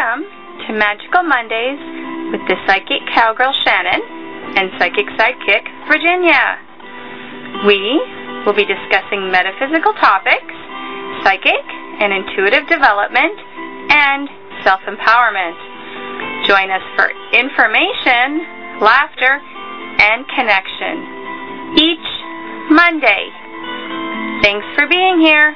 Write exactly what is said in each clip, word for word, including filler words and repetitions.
Welcome to Magical Mondays with the Psychic Cowgirl Shannon and Psychic Sidekick Virginia. We will be discussing metaphysical topics, psychic and intuitive development, and self-empowerment. Join us for information, laughter, and connection each Monday. Thanks for being here.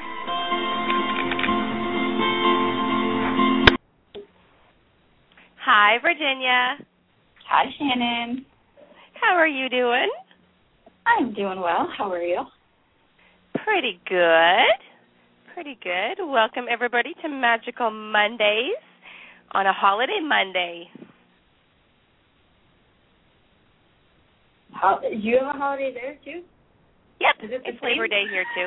Hi, Virginia. Hi, Shannon. How are you doing? I'm doing well. How are you? Pretty good. Pretty good. Welcome, everybody, to Magical Mondays on a holiday Monday. How, you have a holiday there, too? Yep, it it's Labor Day here, too.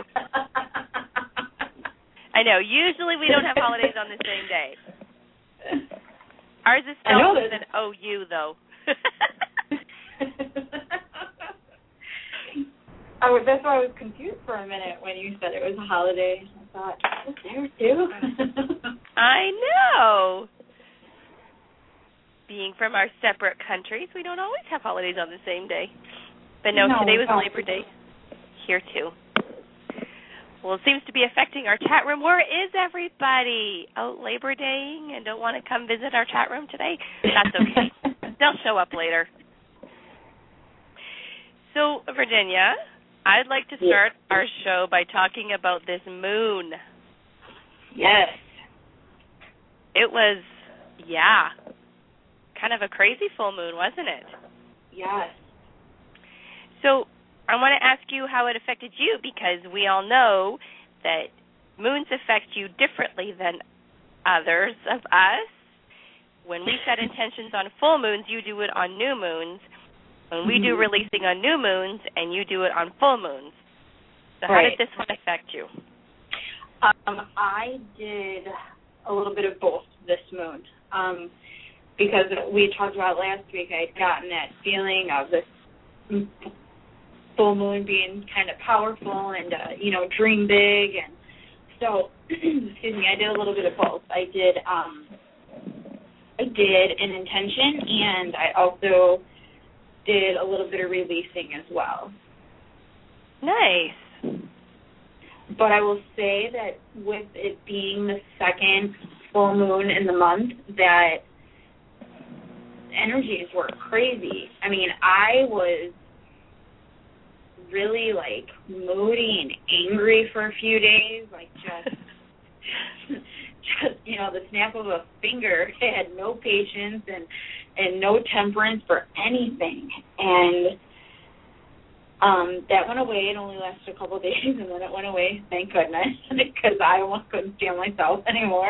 I know. Usually we don't have holidays on the same day. Ours is spelled with an O U, though. I was, that's why I was confused for a minute when you said it was a holiday. I thought, is it there, too? I know. Being from our separate countries, we don't always have holidays on the same day. But no, no today was no. Labor Day here, too. Well, it seems to be affecting our chat room. Where is everybody? Oh, Labor Day-ing and don't want to come visit our chat room today? That's okay. They'll show up later. So, Virginia, I'd like to start yes. our show by talking about this moon. Yes. It was, yeah, kind of a crazy full moon, wasn't it? Yes. So, I want to ask you how it affected you, because we all know that moons affect you differently than others of us. When we set intentions on full moons, you do it on new moons. When we do releasing on new moons, and you do it on full moons. So how right. did this one affect you? Um, I did a little bit of both this moon. Um, because we talked about last week, I had gotten that feeling of this full moon being kind of powerful and, uh, you know, dream big. And so, excuse me, I did a little bit of both. I did, um, I did an intention, and I also did a little bit of releasing as well. Nice. But I will say that with it being the second full moon in the month, that energies were crazy. I mean, I was really, like, moody and angry for a few days, like, just, just, you know, the snap of a finger. I had no patience and, and no temperance for anything, and um, that went away. It only lasted a couple of days, and then it went away, thank goodness, because I almost couldn't stand myself anymore.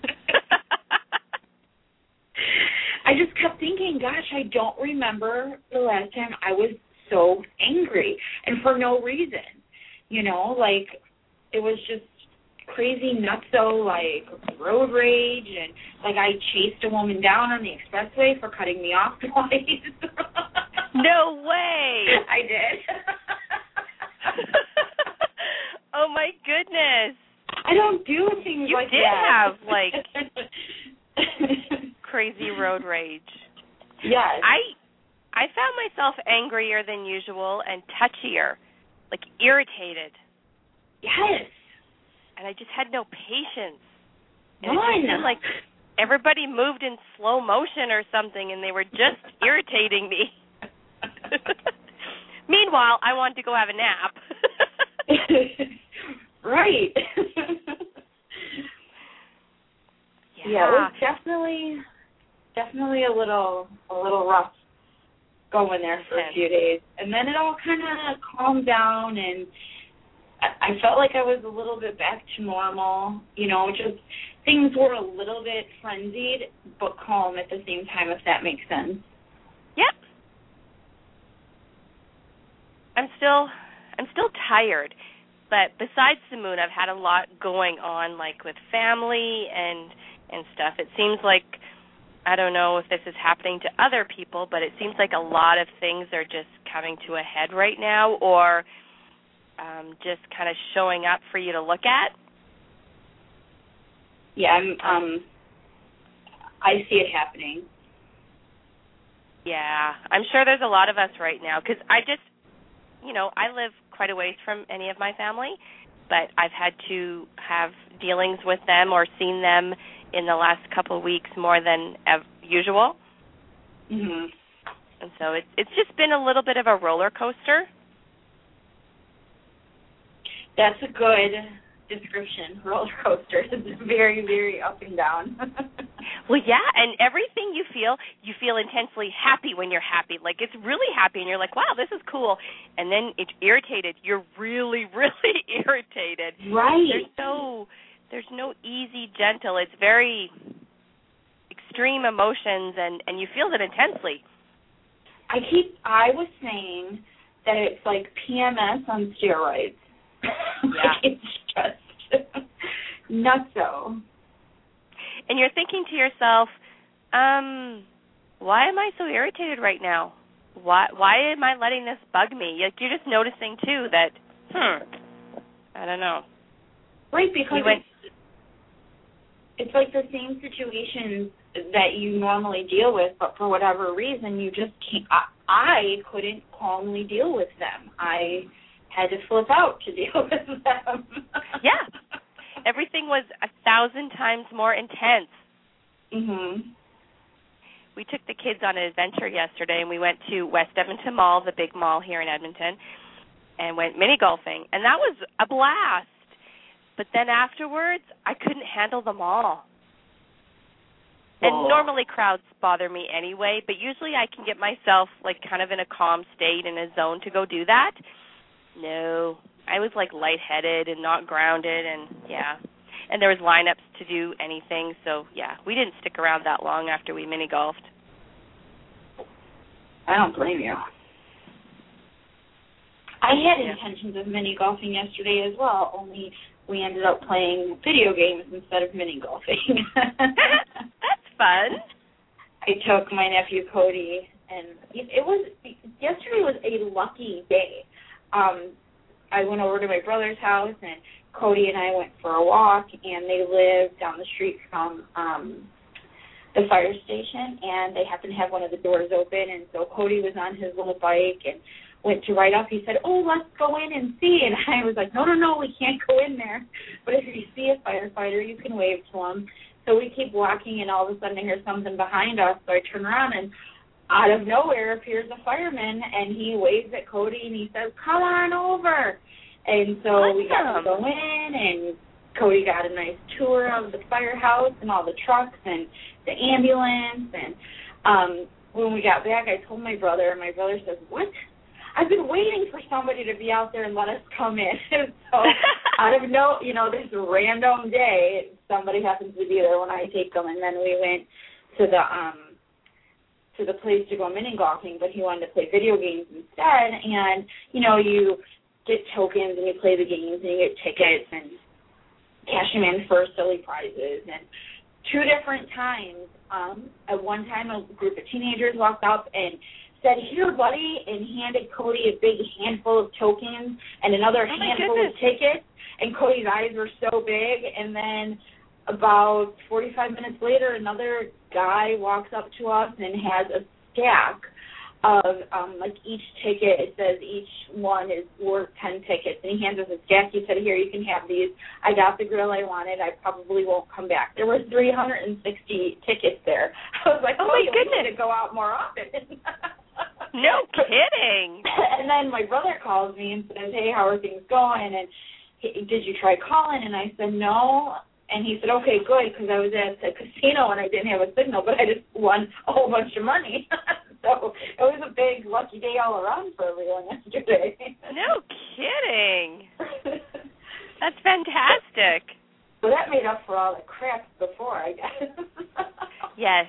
I just kept thinking, gosh, I don't remember the last time I was so angry, and for no reason, you know, like, it was just crazy nutso, like, road rage, and, like, I chased a woman down on the expressway for cutting me off twice. No way! I did. Oh, my goodness. I don't do things you like did that. You did have, like, crazy road rage. Yes. I... I found myself angrier than usual and touchier, like irritated. Yes. And I just had no patience. And it just seemed like everybody moved in slow motion or something, and they were just irritating me. Meanwhile, I wanted to go have a nap. Right. Yeah. Yeah, it was definitely, definitely a little, a little rough going there for a few days. And then it all kind of calmed down, and I felt like I was a little bit back to normal. You know, just things were a little bit frenzied, but calm at the same time, if that makes sense. Yep. I'm still, I'm still tired. But besides the moon, I've had a lot going on, like with family and and stuff. It seems like, I don't know if this is happening to other people, but it seems like a lot of things are just coming to a head right now, or um, just kind of showing up for you to look at. Yeah, I'm, um, I I see it happening. Yeah, I'm sure there's a lot of us right now because I just, you know, I live quite a ways from any of my family, but I've had to have dealings with them or seen them in the last couple of weeks more than ev- usual. Mhm. And so it, it's just been a little bit of a roller coaster. That's a good description. Roller coaster. It's very, very up and down. Well, yeah, and everything you feel, you feel intensely happy when you're happy. Like, it's really happy, and you're like, wow, this is cool. And then it's irritated. You're really, really irritated. Right. There's no, there's no easy, gentle. It's very extreme emotions, and, and you feel it intensely. I keep, I was saying that it's like P M S on steroids. Yeah. Like it's just nutso. And you're thinking to yourself, um, why am I so irritated right now? Why why am I letting this bug me? Like, you're just noticing, too, that, hmm, I don't know. Right, because went, it's, it's like the same situations that you normally deal with, but for whatever reason, you just can't. I, I couldn't calmly deal with them. I had to flip out to deal with them. Yeah. Everything was a thousand times more intense. Mhm. We took the kids on an adventure yesterday, and we went to West Edmonton Mall, the big mall here in Edmonton, and went mini golfing, and that was a blast. But then afterwards, I couldn't handle them all. And Whoa. normally crowds bother me anyway, but usually I can get myself like kind of in a calm state, in a zone to go do that. No, I was like lightheaded and not grounded, and yeah. And there was lineups to do anything, so yeah, we didn't stick around that long after we mini golfed. I don't blame you. I had yeah. intentions of mini golfing yesterday as well, only we ended up playing video games instead of mini golfing. That's fun. I took my nephew Cody, and it was yesterday was a lucky day. Um, I went over to my brother's house, and Cody and I went for a walk, and they live down the street from um, the fire station, and they happened to have one of the doors open, and so Cody was on his little bike and went to ride up. He said, oh, let's go in and see, and I was like, no, no, no, we can't go in there, but if you see a firefighter, you can wave to him. So we keep walking, and all of a sudden I hear something behind us, so I turn around, and out of nowhere appears a fireman, and he waves at Cody, and he says, come on over. And so awesome. We got to go in, and Cody got a nice tour of the firehouse and all the trucks and the ambulance. And um, when we got back, I told my brother, and my brother says, what? I've been waiting for somebody to be out there and let us come in. And so out of no, you know, this random day, somebody happens to be there when I take them, and then we went to the um, to the place to go mini golfing, but he wanted to play video games instead. And, you know, you get tokens and you play the games and you get tickets and cash them in for silly prizes. And two different times, um, at one time a group of teenagers walked up and said, here, buddy, and handed Cody a big handful of tokens and another oh handful of tickets. And Cody's eyes were so big. And then about forty-five minutes later, another guy walks up to us and has a stack of, um, like, each ticket. It says each one is worth ten tickets. And he hands us a stack. He said, here, you can have these. I got the grill I wanted. I probably won't come back. There were three hundred sixty tickets there. I was like, oh, my goodness, to go out more often. No kidding. And then my brother calls me and says, hey, how are things going? And he, did you try calling? And I said, no. And he said, okay, good, because I was at the casino and I didn't have a signal, but I just won a whole bunch of money. So it was a big lucky day all around for everyone yesterday. No kidding. That's fantastic. So that made up for all the crap before, I guess. Yes.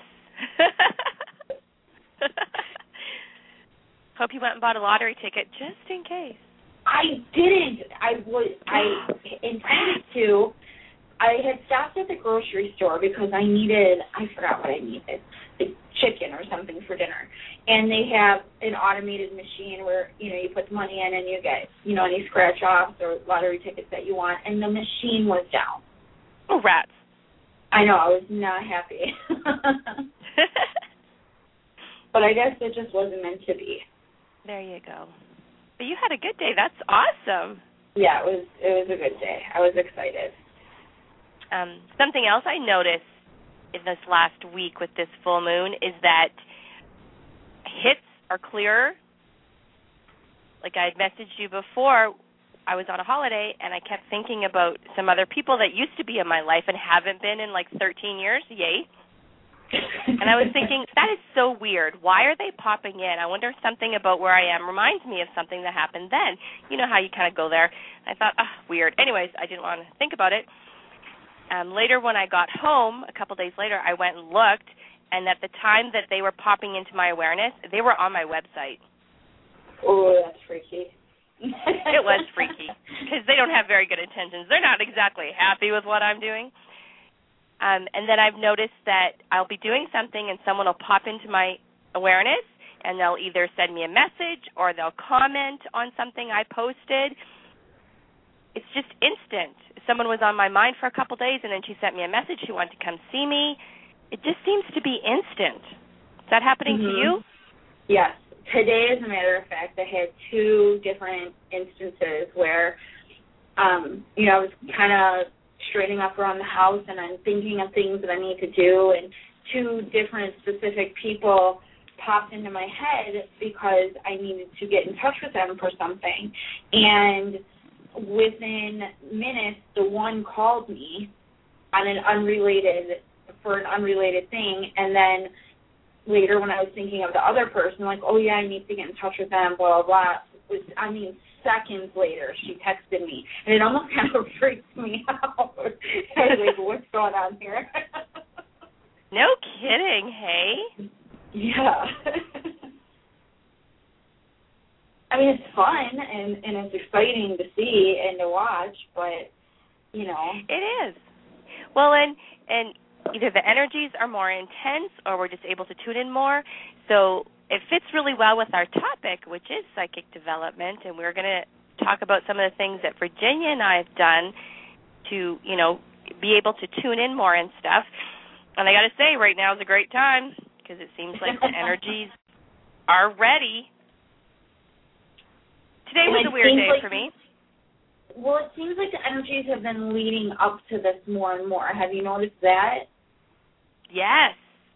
Hope you went and bought a lottery ticket just in case. I didn't. I was. I intended to. I had stopped at the grocery store because I needed, I forgot what I needed, like chicken or something for dinner. And they have an automated machine where, you know, you put the money in and you get, you know, any scratch-offs or lottery tickets that you want, and the machine was down. Oh, rats. I know, I was not happy. But I guess it just wasn't meant to be. There you go. But you had a good day. That's awesome. Yeah, it was it was a good day. I was excited. Um, something else I noticed in this last week with this full moon is that hits are clearer. Like I had messaged you before, I was on a holiday, and I kept thinking about some other people that used to be in my life and haven't been in like thirteen years. Yay. And I was thinking, that is so weird. Why are they popping in? I wonder if something about where I am reminds me of something that happened then. You know how you kind of go there. I thought, oh, weird. Anyways, I didn't want to think about it. Um, later when I got home, a couple days later, I went and looked, and at the time that they were popping into my awareness, they were on my website. Oh, that's freaky. It was freaky because they don't have very good intentions. They're not exactly happy with what I'm doing. Um, and then I've noticed that I'll be doing something and someone will pop into my awareness and they'll either send me a message or they'll comment on something I posted. It's just instant. Someone was on my mind for a couple days and then she sent me a message. She wanted to come see me. It just seems to be instant. Is that happening mm-hmm. to you? Yes. Today, as a matter of fact, I had two different instances where, um, you know, I was kind of straightening up around the house and I'm thinking of things that I need to do, and two different specific people popped into my head because I needed to get in touch with them for something. And within minutes, the one called me on an unrelated, for an unrelated thing, and then later when I was thinking of the other person, like, oh, yeah, I need to get in touch with them, blah, blah, blah. Was, I mean, seconds later, she texted me, and it almost kind of freaked me out. I was like, what's going on here? No kidding, hey? Yeah. I mean, it's fun, and, and it's exciting to see and to watch, but, you know. It is. Well, and and either the energies are more intense or we're just able to tune in more. So it fits really well with our topic, which is psychic development, and we're going to talk about some of the things that Virginia and I have done to, you know, be able to tune in more and stuff. And I got to say, right now is a great time because it seems like the energies are ready. Today was a weird day like, for me. Well, it seems like the energies have been leading up to this more and more. Have you noticed that? Yes.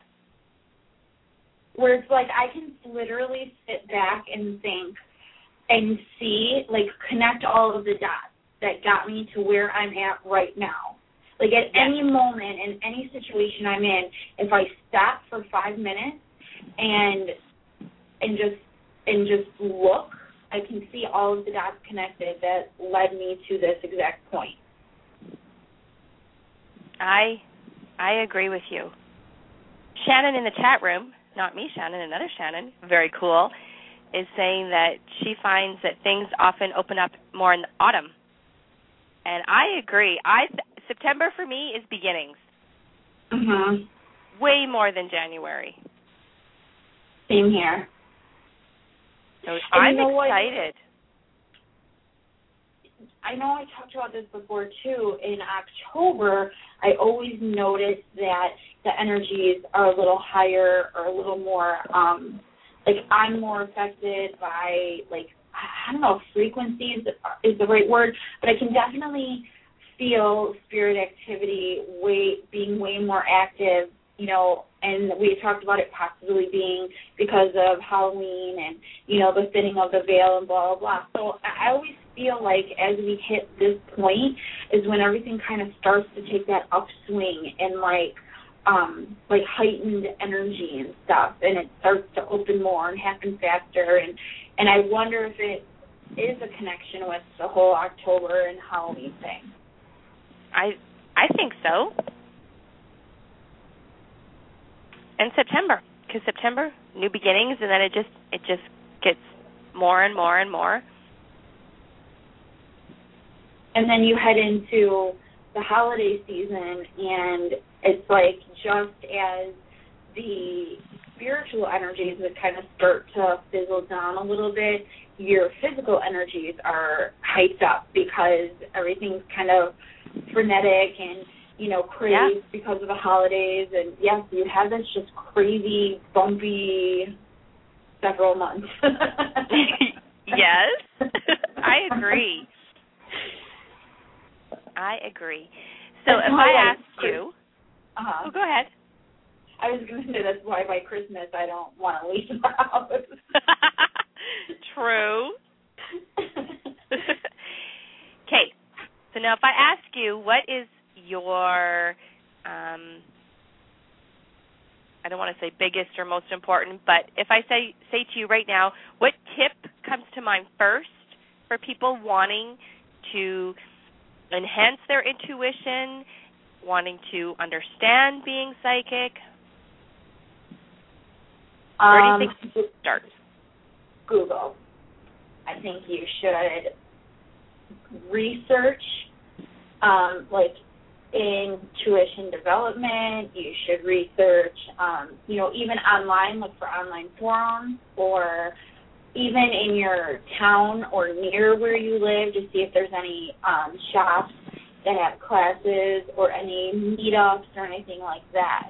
Where it's like I can literally sit back and think and see, like, connect all of the dots that got me to where I'm at right now. Like, at yes. any moment in any situation I'm in, if I stop for five minutes and and just and just look, I can see all of the dots connected that led me to this exact point. I I agree with you. Shannon in the chat room, not me, Shannon, another Shannon, very cool, is saying that she finds that things often open up more in the autumn. And I agree. I September for me is beginnings. Mhm. Way more than January. Same here. So and I'm you know excited. What? I know I talked about this before, too. In October, I always notice that the energies are a little higher or a little more, um, like I'm more affected by, like, I don't know if frequency is, is the right word, but I can definitely feel spirit activity way being way more active, you know, and we talked about it possibly being because of Halloween and, you know, the thinning of the veil and blah, blah, blah. So I always feel like as we hit this point is when everything kind of starts to take that upswing and, like, um, like heightened energy and stuff, and it starts to open more and happen faster. And, and I wonder if it is a connection with the whole October and Halloween thing. I I think so. And September, because September, new beginnings, and then it just it just gets more and more and more. And then you head into the holiday season, and it's like just as the spiritual energies that kind of start to fizzle down a little bit, your physical energies are hyped up because everything's kind of frenetic and you know, craze yeah. because of the holidays. And, yes, you have this just crazy, bumpy several months. Yes, I agree. I agree. So that's if I I like asked Chris- you, uh-huh. oh, go ahead. I was going to say that's why by Christmas I don't want to leave the house. True. Okay, so now if I ask you, what is your, um, I don't want to say biggest or most important, but if I say say to you right now, what tip comes to mind first for people wanting to enhance their intuition, wanting to understand being psychic? Where do you Um, think it starts? Google. I think you should research, um, like, intuition development. You should research, um, you know, even online, look for online forums, or even in your town or near where you live to see if there's any um, shops that have classes or any meetups or anything like that.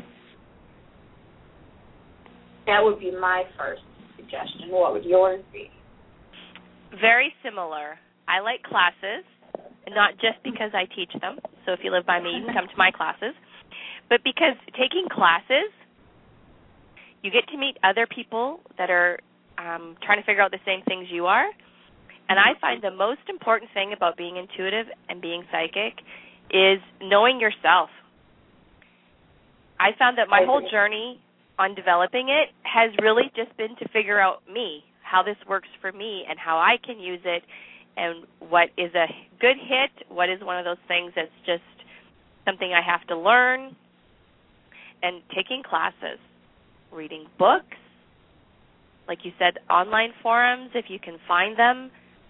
That would be my first suggestion. What would yours be? Very similar. I like classes, not just because I teach them. So if you live by me, you can come to my classes. But because taking classes, you get to meet other people that are um, trying to figure out the same things you are. And I find the most important thing about being intuitive and being psychic is knowing yourself. I found that my whole journey on developing it has really just been to figure out me, how this works for me and how I can use it, and what is a good hit, what is one of those things that's just something I have to learn, and taking classes, reading books, like you said, online forums, if you can find them.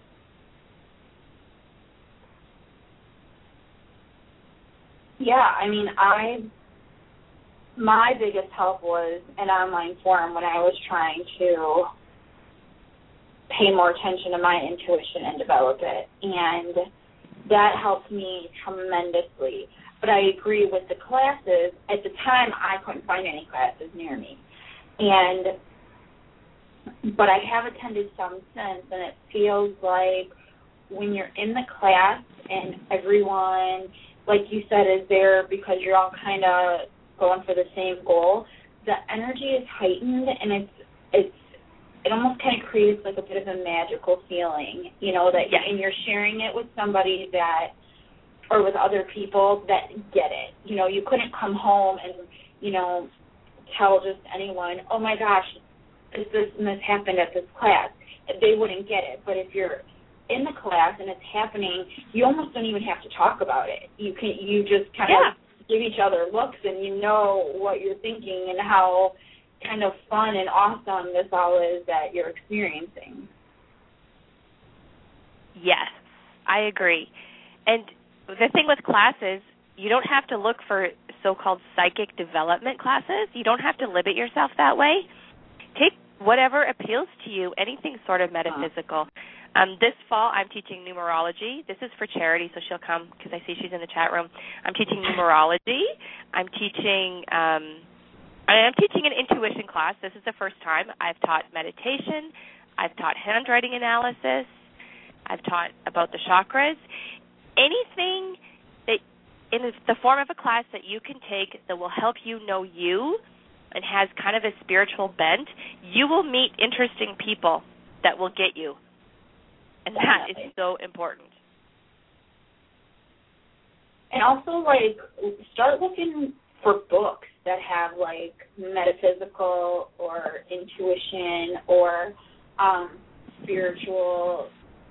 Yeah, I mean, I my biggest help was an online forum when I was trying to pay more attention to my intuition and develop it, and that helped me tremendously. But I agree with the classes. At the time, I couldn't find any classes near me, and but I have attended some since, and it feels like when you're in the class and everyone, like you said, is there because you're all kind of going for the same goal, the energy is heightened, and it's it's it almost kind of creates like a bit of a magical feeling, you know, that yes. and you're sharing it with somebody that, or with other people that get it. You know, you couldn't come home and, you know, tell just anyone, oh my gosh, this, this and this happened at this class. They wouldn't get it. But if you're in the class and it's happening, you almost don't even have to talk about it. You can you just kind yeah. of give each other looks, and you know what you're thinking and how kind of fun and awesome this all is that you're experiencing. Yes, I agree. And the thing with classes, you don't have to look for so-called psychic development classes. You don't have to limit yourself that way. Take whatever appeals to you, anything sort of metaphysical. Um, this fall, I'm teaching numerology. This is for Charity, so she'll come because I see she's in the chat room. I'm teaching numerology. I'm teaching um, I'm teaching an intuition class. This is the first time. I've taught meditation. I've taught handwriting analysis. I've taught about the chakras. Anything that in the form of a class that you can take that will help you know you and has kind of a spiritual bent, you will meet interesting people that will get you. And that is so important. And also, like, start looking for books that have, like, metaphysical or intuition or um, spiritual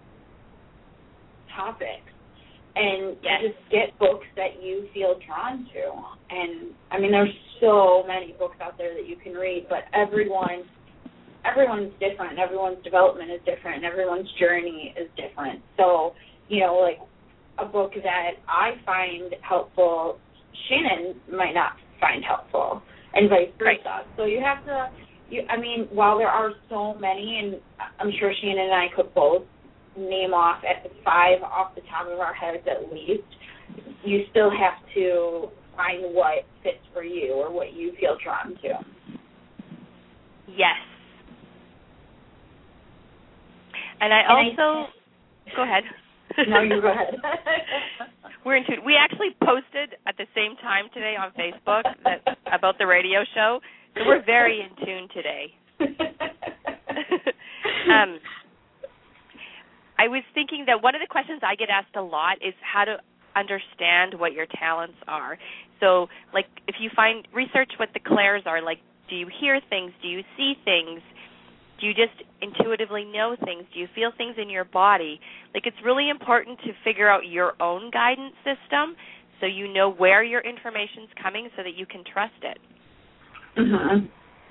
topics. And yes. just get books that you feel drawn to. And, I mean, there's so many books out there that you can read, but everyone... everyone's different, and everyone's development is different, and everyone's journey is different. So, you know, like a book that I find helpful, Shannon might not find helpful, and vice versa. Right. So you have to, you, I mean, while there are so many, and I'm sure Shannon and I could both name off at five off the top of our heads at least, you still have to find what fits for you or what you feel drawn to. Yes. And I and also, I, go ahead. No, you go ahead. We're in tune. We actually posted at the same time today on Facebook that, about the radio show, so we're very in tune today. um, I was thinking that one of the questions I get asked a lot is how to understand what your talents are. So, like, if you find, research what the clairs are, like, do you hear things? Do you see things? Do you just intuitively know things? Do you feel things in your body? Like, it's really important to figure out your own guidance system so you know where your information's coming so that you can trust it. Mm-hmm.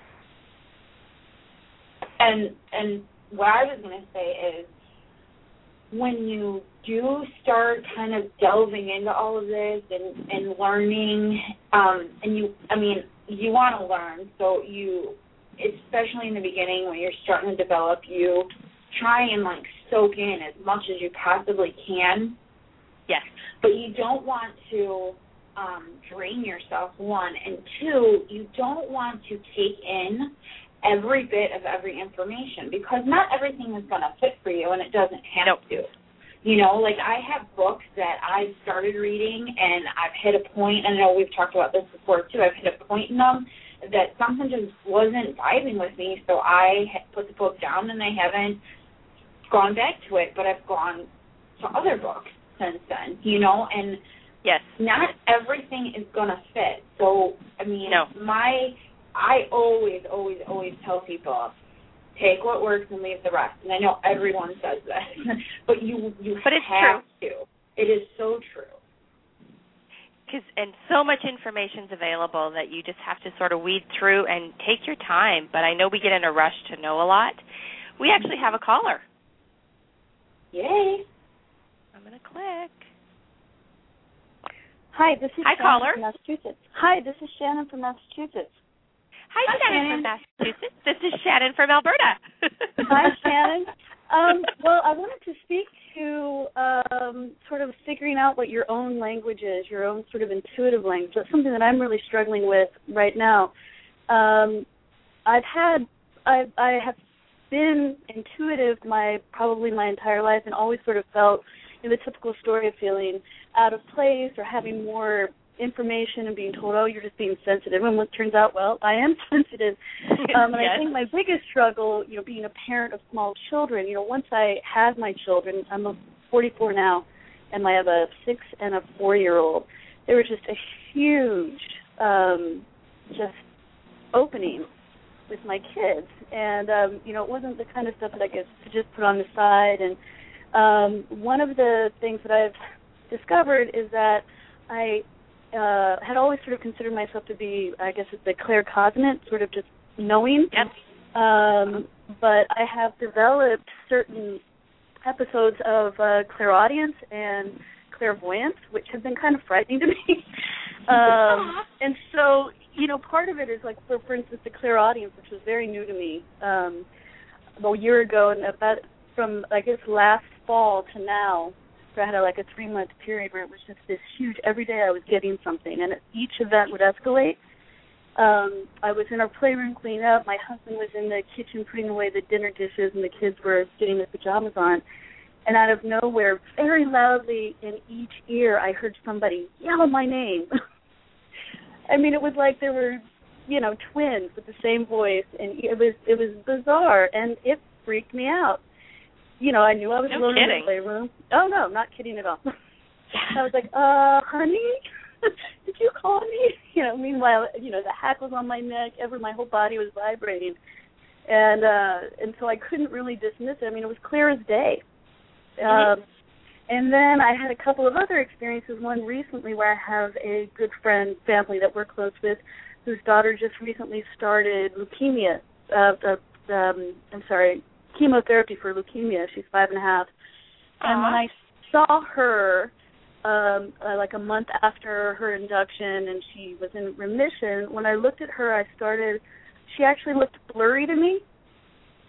And and what I was going to say is when you do start kind of delving into all of this and, and learning, um, and you, I mean, you want to learn, so you, especially in the beginning when you're starting to develop, you try and, like, soak in as much as you possibly can. Yes. But you don't want to um, drain yourself, one. And two, you don't want to take in every bit of every information because not everything is going to fit for you, and it doesn't have nope. to. You know, like I have books that I've started reading, and I've hit a point, and I know we've talked about this before too, I've hit a point in them that something just wasn't vibing with me, so I put the book down and I haven't gone back to it, but I've gone to other books since then, you know, and yes, not everything is going to fit. So, I mean, no. my, I always, always, always tell people, take what works and leave the rest. And I know everyone says that, but you you but it's have true. to. It is so true. Cause, and so much information's available that you just have to sort of weed through and take your time. But I know we get in a rush to know a lot. We actually have a caller. Yay. I'm going to click. Hi, this is Hi, Shannon caller. from Massachusetts. Hi, this is Shannon from Massachusetts. Hi, Hi Shannon, Shannon from Massachusetts. This is Shannon from Alberta. Hi, Shannon. Um, well, I wanted to speak to um, sort of figuring out what your own language is, your own sort of intuitive language. That's something that I'm really struggling with right now. Um, I've had, I've, I have been intuitive my probably my entire life, and always sort of felt, you know, the typical story of feeling out of place or having more information and being told, oh, you're just being sensitive. And it turns out, well, I am sensitive. Um, and yes. I think my biggest struggle, you know, being a parent of small children, you know, once I had my children, I'm a forty-four now, and I have a six and a four-year-old, there was just a huge um, just opening with my kids. And, um, you know, it wasn't the kind of stuff that I could just put on the side. And um, one of the things that I've discovered is that I uh, had always sort of considered myself to be, I guess, the claircognizant, sort of just knowing. Yep. Um, but I have developed certain episodes of uh, clairaudience and clairvoyance, which have been kind of frightening to me. um, and so, you know, part of it is like, for, for instance, the clairaudience, which was very new to me um, about a year ago, and about from, I guess, last fall to now, so I had a, like a three-month period where it was just this huge, every day I was getting something, and each event would escalate. Um, I was in our playroom cleaning up. My husband was in the kitchen putting away the dinner dishes, and the kids were getting their pajamas on. And out of nowhere, very loudly in each ear, I heard somebody yell my name. I mean, it was like there were, you know, twins with the same voice, and it was it was bizarre, and it freaked me out. You know, I knew I was no alone kidding. in the playroom. Oh, no, not kidding at all. I was like, uh, honey, did you call me? You know, meanwhile, you know, the hack was on my neck, ever my whole body was vibrating. And uh, and so I couldn't really dismiss it. I mean, it was clear as day. Mm-hmm. Um, and then I had a couple of other experiences, one recently where I have a good friend, family that we're close with, whose daughter just recently started leukemia, uh, uh, um, I'm sorry, chemotherapy for leukemia. She's five and a half. Uh-huh. And when I saw her, um, uh, like a month after her induction, and she was in remission, when I looked at her, I started, she actually looked blurry to me.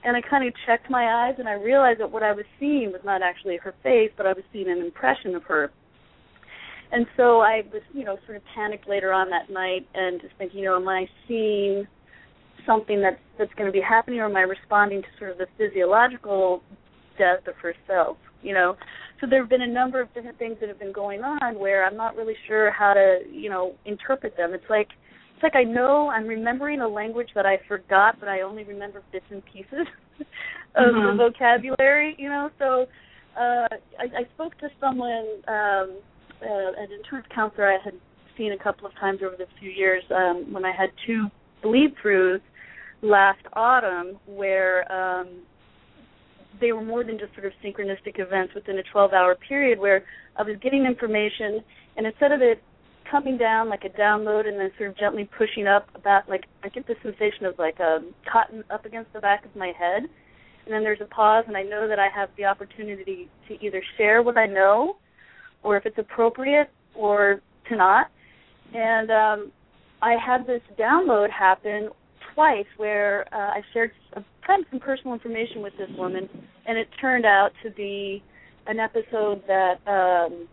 and I kind of checked my eyes, and I realized that what I was seeing was not actually her face, but I was seeing an impression of her. And so I was, you know, sort of panicked later on that night and just thinking, you know, am I seeing something that's, that's going to be happening, or am I responding to sort of the physiological death of her self, you know? So there have been a number of different things that have been going on where I'm not really sure how to, you know, interpret them. It's like it's like I know I'm remembering a language that I forgot, but I only remember bits and pieces of mm-hmm. the vocabulary, you know? So uh, I, I spoke to someone, um, uh, an intuitive counselor I had seen a couple of times over the few years um, when I had two bleed-throughs last autumn where um, they were more than just sort of synchronistic events within a twelve-hour period where I was getting information, and instead of it coming down like a download and then sort of gently pushing up about, like, I get the sensation of like a cotton up against the back of my head, and then there's a pause, and I know that I have the opportunity to either share what I know or if it's appropriate or to not. And um, I had this download happen twice where uh, I shared some, kind of some personal information with this woman, and it turned out to be an episode that um,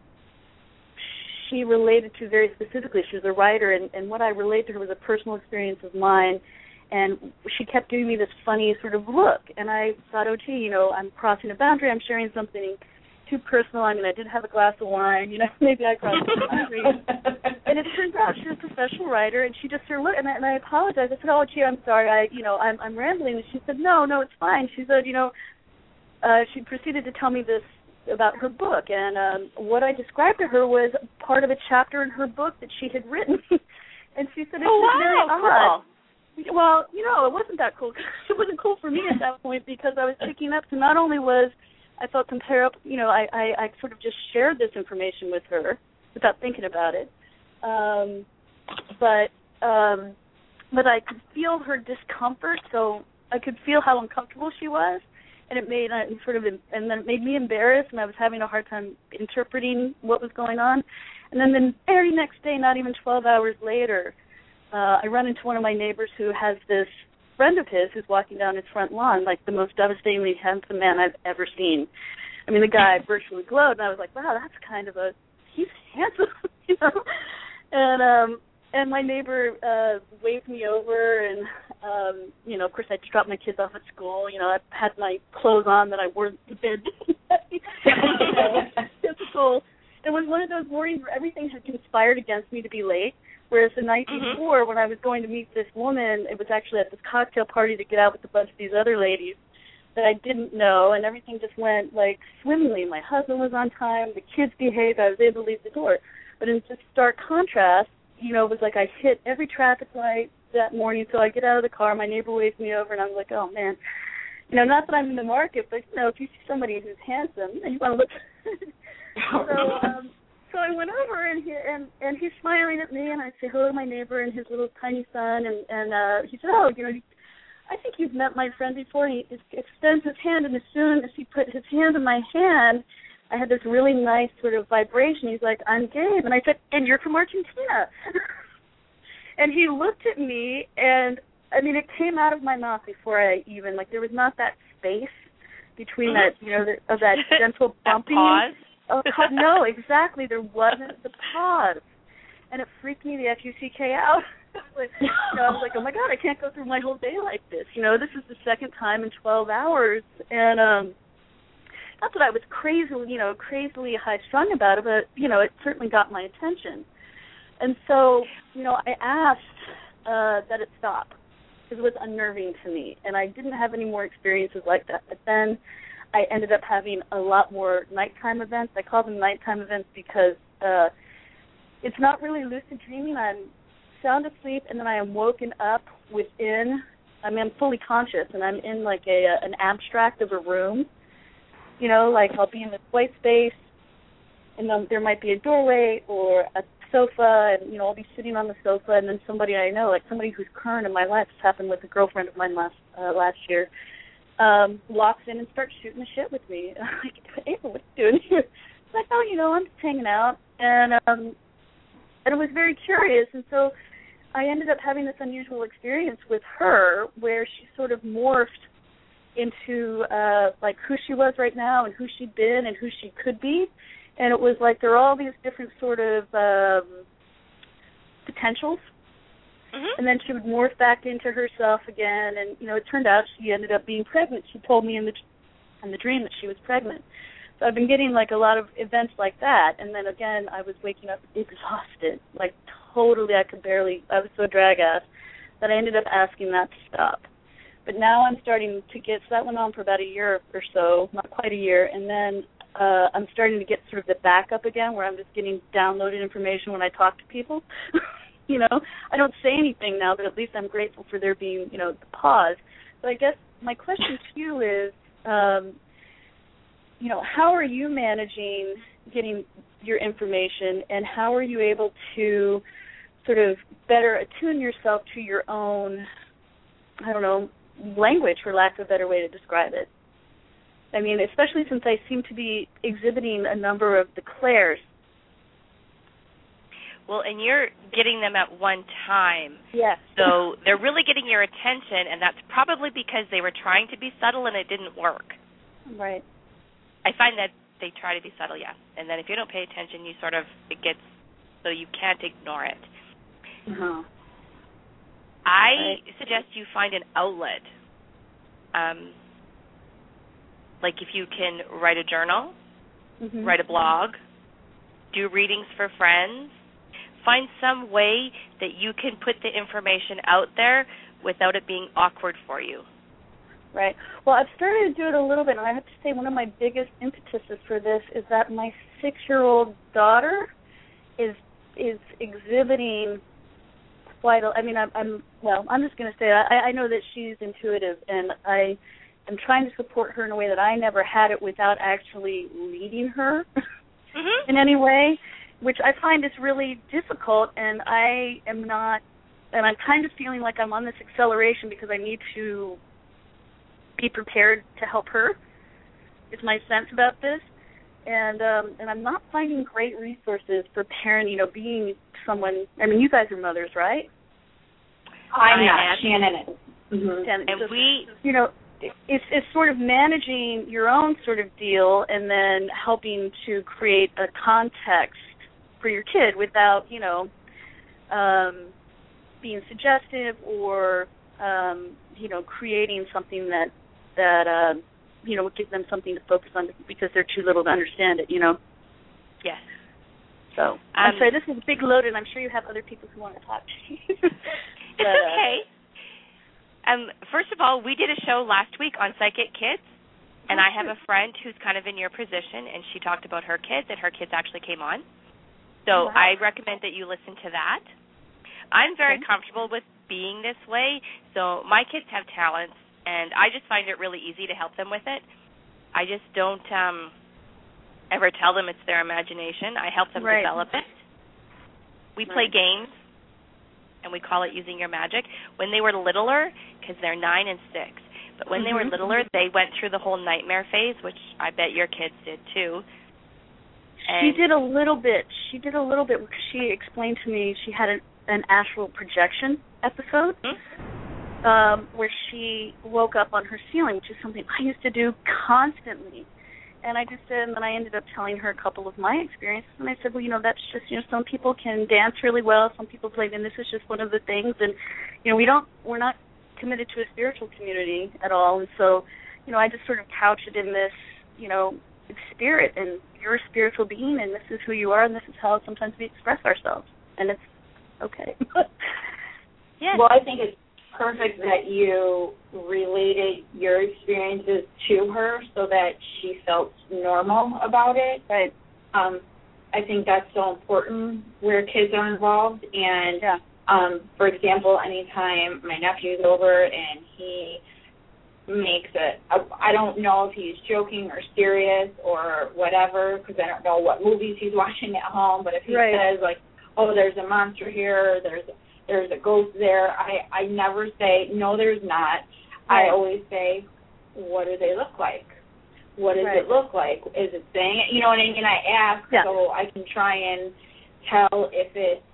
she related to very specifically. She was a writer, and, and what I relayed to her was a personal experience of mine, and she kept giving me this funny sort of look, and I thought, oh, gee, you know, I'm crossing a boundary, I'm sharing something too personal. I mean, I did have a glass of wine, you know, maybe I crossed the boundary. And it turns out she's a professional writer, and she just sort of looked, and I, and I apologized. I said, oh, gee, I'm sorry, I, you know, I'm, I'm rambling. And she said, no, no, it's fine. She said, you know, uh, she proceeded to tell me this about her book, and um, what I described to her was part of a chapter in her book that she had written. And she said, it's oh, wow, very odd. Cool. Well, you know, it wasn't that cool. It wasn't cool for me at that point because I was picking up, so not only was I felt comparable, you know, I, I, I sort of just shared this information with her without thinking about it. Um, but um, but I could feel her discomfort, so I could feel how uncomfortable she was, and it made uh, sort of, and then it made me embarrassed, and I was having a hard time interpreting what was going on. And then the very next day, not even twelve hours later, uh, I run into one of my neighbors who has this friend of his who's walking down his front lawn, like the most devastatingly handsome man I've ever seen. I mean, the guy virtually glowed, and I was like, wow, that's kind of a, he's handsome, you know. And um, and my neighbor uh, waved me over, and um, you know, of course, I just dropped my kids off at school. You know, I had my clothes on that I wore to bed. Typical. It was one of those mornings where everything had conspired against me to be late. Whereas the night mm-hmm. before, when I was going to meet this woman, it was actually at this cocktail party to get out with a bunch of these other ladies that I didn't know, and everything just went, like, swimmingly. My husband was on time, the kids behaved, I was able to leave the door. But in just stark contrast, you know, it was like I hit every traffic light that morning, so I get out of the car, my neighbor waves me over, and I'm like, oh, man. You know, not that I'm in the market, but, you know, if you see somebody who's handsome, and you want to look. so, um, So I went over, and he and, and he's smiling at me, and I say hello to my neighbor and his little tiny son, and and uh, he said, oh, you know, I think you've met my friend before. And he extends his hand, and as soon as he put his hand in my hand, I had this really nice sort of vibration. He's like, I'm Gabe, and I said, and you're from Argentina. And he looked at me, and I mean, it came out of my mouth before I even, like, there was not that space between that, you know, the, of that gentle bumping. That pause. Oh, no, exactly. There wasn't the pause. And it freaked me the F U C K out. like, you know, I was like, oh, my God, I can't go through my whole day like this. You know, this is the second time in twelve hours. And um, not that I was crazily, you know, crazily high-strung about it, but, you know, it certainly got my attention. And so, you know, I asked uh, that it stop because it was unnerving to me. And I didn't have any more experiences like that. But then I ended up having a lot more nighttime events. I call them nighttime events because uh, it's not really lucid dreaming. I'm sound asleep, and then I am woken up within. I mean, I'm fully conscious, and I'm in like a, a an abstract of a room. You know, like I'll be in this white space, and then there might be a doorway or a sofa, and, you know, I'll be sitting on the sofa, and then somebody I know, like somebody who's current in my life, this happened with a girlfriend of mine last uh, last year, Um, walks in and starts shooting the shit with me. I'm like, hey, what are you doing here? I'm like, oh, you know, I'm just hanging out. And um, and it was very curious. And so I ended up having this unusual experience with her where she sort of morphed into uh, like who she was right now and who she'd been and who she could be. And it was like there were all these different sort of um, potentials. Mm-hmm. And then she would morph back into herself again. And, you know, it turned out she ended up being pregnant. She told me in the in the dream that she was pregnant. So I've been getting, like, a lot of events like that. And then, again, I was waking up exhausted, like totally I could barely, I was so drag-ass that I ended up asking that to stop. But now I'm starting to get, so that went on for about a year or so, not quite a year, and then uh, I'm starting to get sort of the backup again where I'm just getting downloaded information when I talk to people. You know, I don't say anything now, but at least I'm grateful for there being, you know, the pause. So I guess my question to you is, um, you know, how are you managing getting your information, and how are you able to sort of better attune yourself to your own, I don't know, language, for lack of a better way to describe it? I mean, especially since I seem to be exhibiting a number of the clairs. Well, and you're getting them at one time. Yes. So they're really getting your attention, and that's probably because they were trying to be subtle and it didn't work. Right. I find that they try to be subtle, yeah. And then if you don't pay attention, you sort of, it gets, so you can't ignore it. Uh-huh. I right. suggest you find an outlet. Um, like if you can write a journal, mm-hmm. write a blog, do readings for friends, find some way that you can put the information out there without it being awkward for you. Right. Well, I've started to do it a little bit, and I have to say one of my biggest impetuses for this is that my six-year-old daughter is is exhibiting quite a, I mean, I'm, I'm well, I'm just going to say I, I know that she's intuitive, and I am trying to support her in a way that I never had it without actually leading her mm-hmm. in any way, which I find is really difficult, and I am not, and I'm kind of feeling like I'm on this acceleration because I need to be prepared to help her, is my sense about this. And um, and I'm not finding great resources for parent, you know, being someone, I mean, you guys are mothers, right? I'm I not. am. Shannon is. Mm-hmm. And, And so, we... You know, it's, it's sort of managing your own sort of deal and then helping to create a context for your kid without, you know, um, being suggestive or, um, you know, creating something that, that uh, you know, would give them something to focus on because they're too little to understand it, you know. Yes. So, Um, I'm sorry, this is a big load, and I'm sure you have other people who want to talk to you. It's but, okay. Um, first of all, we did a show last week on Psychic Kids, and oh, I have sure. a friend who's kind of in your position, and she talked about her kids, and her kids actually came on. So wow. I recommend that you listen to that. I'm very okay. comfortable with being this way, so my kids have talents, and I just find it really easy to help them with it. I just don't um, ever tell them it's their imagination. I help them right. develop it. We play right. games, and we call it Using Your Magic. When they were littler, because they're nine and six, but when mm-hmm. they were littler, they went through the whole nightmare phase, which I bet your kids did too. And she did a little bit. She did a little bit because she explained to me she had an, an astral projection episode. Mm-hmm. Um, where she woke up on her ceiling, which is something I used to do constantly. And I just said, and then I ended up telling her a couple of my experiences, and I said, well, you know, that's just, you know, some people can dance really well, some people play, and this is just one of the things. And, you know, we don't, we're not committed to a spiritual community at all. And so, you know, I just sort of couch it in this, you know, spirit, and you're a spiritual being, and this is who you are, and this is how sometimes we express ourselves. And it's okay. Yes. Well, I think it's perfect that you related your experiences to her so that she felt normal about it. Right. Um, I think that's so important where kids are involved. And, yeah. um, for example, anytime my nephew's over and he makes it, I don't know if he's joking or serious or whatever, because I don't know what movies he's watching at home, but if he right. says, like, oh, there's a monster here, there's a there's a ghost there, I, I never say, no, there's not. Right. I always say, what do they look like? What does right. it look like? Is it saying it? You know what I mean? I ask yeah. so I can try and tell if it's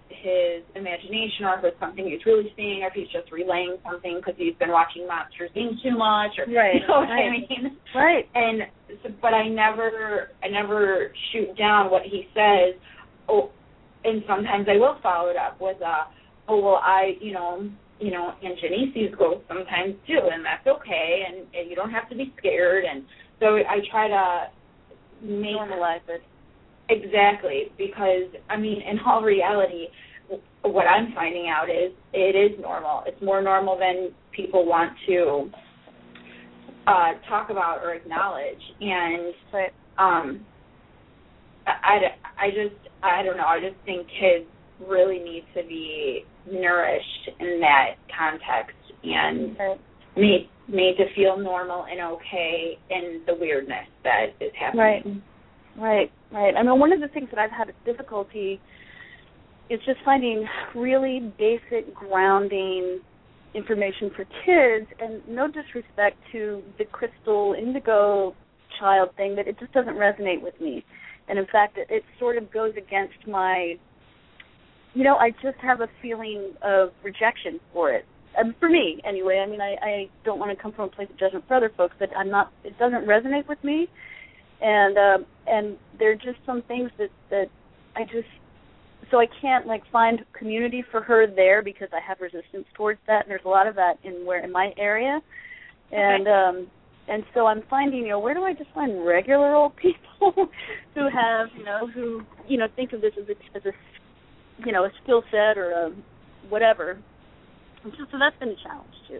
his imagination or if it's something he's really seeing or if he's just relaying something because he's been watching Monsters Incorporated too much or right, you know what right. I mean? Right. And so, but I never I never shoot down what he says. Oh, and sometimes I will follow it up with a, oh well I you know you know and Janice sees ghosts sometimes too, and that's okay, and, and you don't have to be scared. And so I try to make normalize it. Exactly, because, I mean, in all reality, what I'm finding out is it is normal. It's more normal than people want to uh, talk about or acknowledge. And right. um, I, I just, I don't know, I just think kids really need to be nourished in that context and right. made, made to feel normal and okay in the weirdness that is happening. Right. Right, right. I mean, one of the things that I've had difficulty is just finding really basic grounding information for kids, and no disrespect to the crystal indigo child thing, but it just doesn't resonate with me. And in fact, it, it sort of goes against my, you know, I just have a feeling of rejection for it. Um, for me, anyway. I mean, I, I don't want to come from a place of judgment for other folks, but I'm not, it doesn't resonate with me. And um, and there are just some things that, that I just, so I can't like find community for her there because I have resistance towards that, and there's a lot of that in where in my area, and okay. um, and so I'm finding, you know, where do I just find regular old people who have, you know, who you know think of this as a, as a you know a skill set or a whatever, and so, so that's been a challenge too.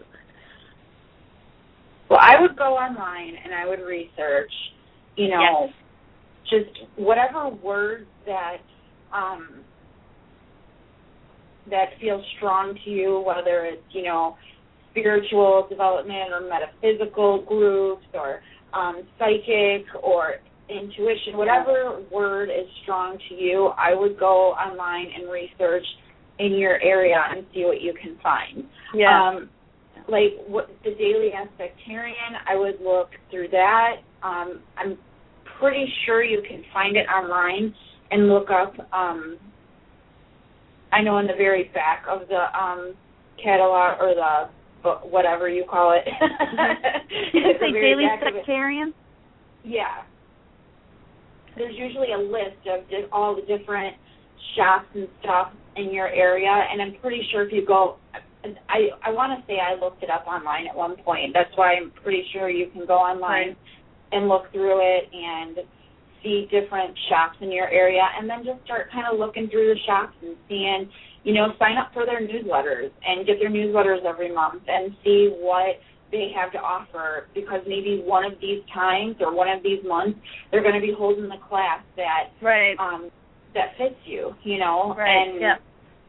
Well, I would go online and I would research. You know, yes. just whatever word that um, that feels strong to you, whether it's, you know, spiritual development or metaphysical groups or um, psychic or intuition, whatever word is strong to you, I would go online and research in your area and see what you can find. Yeah. Um, like what, the Daily Aspectarian, I would look through that. Um, I'm pretty sure you can find it online and look up, um, I know in the very back of the um, catalog or the whatever you call it. Did you say Daily Aspectarian? Yeah. There's usually a list of di- all the different shops and stuff in your area, and I'm pretty sure if you go, I, I want to say I looked it up online at one point. That's why I'm pretty sure you can go online right. and look through it and see different shops in your area, and then just start kind of looking through the shops and seeing, you know, sign up for their newsletters and get their newsletters every month and see what they have to offer, because maybe one of these times or one of these months they're going to be holding the class that right. um, that fits you, you know. Right. And yeah.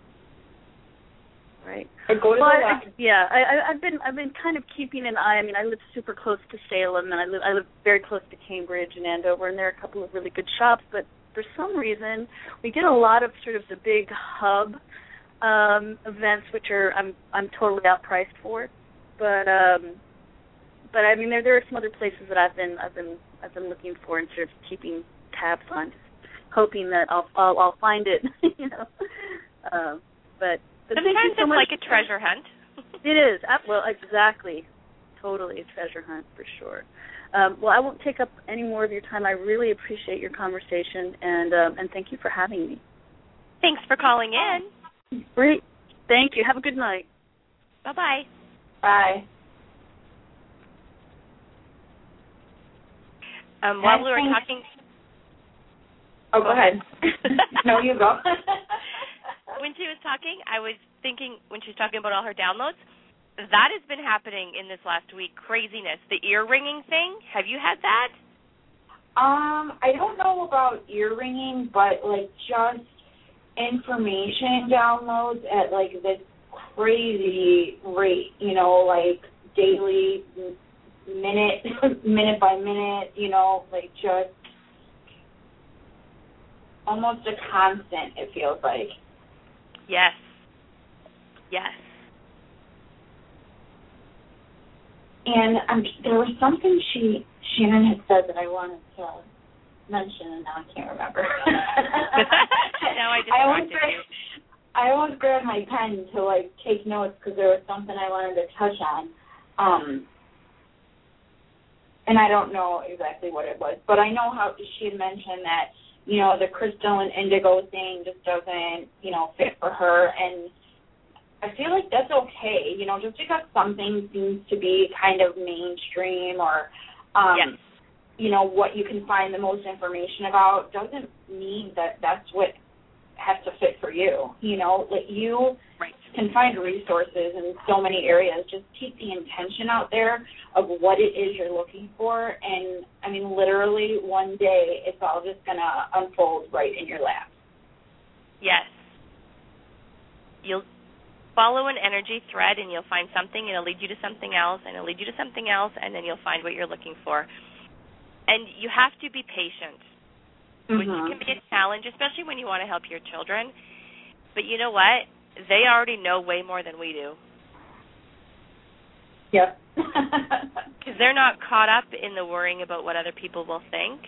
Right. Or go to well, the I, yeah, I, I've been I've been kind of keeping an eye. I mean, I live super close to Salem, and I live I live very close to Cambridge and Andover, and there are a couple of really good shops. But for some reason, we get a lot of sort of the big hub um, events, which are I'm I'm totally outpriced for. But um, but I mean, there there are some other places that I've been I've been I've been looking for and sort of keeping tabs on, just hoping that I'll I'll, I'll find it, you know. Uh, but. But Sometimes so it's much. like a treasure hunt. It is. Well, exactly. Totally a treasure hunt for sure. Um, well, I won't take up any more of your time. I really appreciate your conversation, and um, and thank you for having me. Thanks for calling in. Great. Thank you. Have a good night. Bye-bye. Bye. Um, while we were talking... Oh, go ahead. No, you go. When she was talking, I was thinking, when she was talking about all her downloads, that has been happening in this last week. Craziness. The ear ringing thing. Have you had that? Um, I don't know about ear ringing, but like just information downloads at like this crazy rate, you know, like daily, minute, minute by minute, you know, like just almost a constant, it feels like. Yes. Yes. And um, there was something she Shannon had said that I wanted to mention, and now I can't remember. No, I just I always, you. I almost grabbed my pen to, like, take notes because there was something I wanted to touch on. Um, and I don't know exactly what it was, but I know how she had mentioned that, you know, the crystal and indigo thing just doesn't, you know, fit for her. And I feel like that's okay, you know, just because something seems to be kind of mainstream or, um, yes. you know, what you can find the most information about doesn't mean that that's what has to fit for you. You know, like you right. can find resources in so many areas. Just keep the intention out there of what it is you're looking for. And, I mean, literally one day it's all just going to unfold right in your lap. Yes. You'll follow an energy thread and you'll find something and it'll lead you to something else and it'll lead you to something else and then you'll find what you're looking for. And you have to be patient, which mm-hmm. can be a challenge, especially when you want to help your children. But you know what? They already know way more than we do. Yep. Because they're not caught up in the worrying about what other people will think.